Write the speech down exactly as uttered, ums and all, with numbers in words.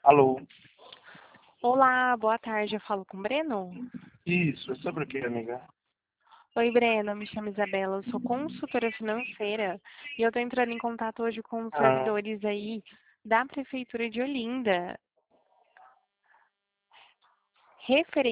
Alô? Olá, boa tarde. Eu falo com o Breno? Isso, é sobre o que, amiga? Oi, Breno. Me chamo Isabela. Eu sou consultora financeira e eu estou entrando em contato hoje com os Ah, servidores aí da Prefeitura de Olinda, referente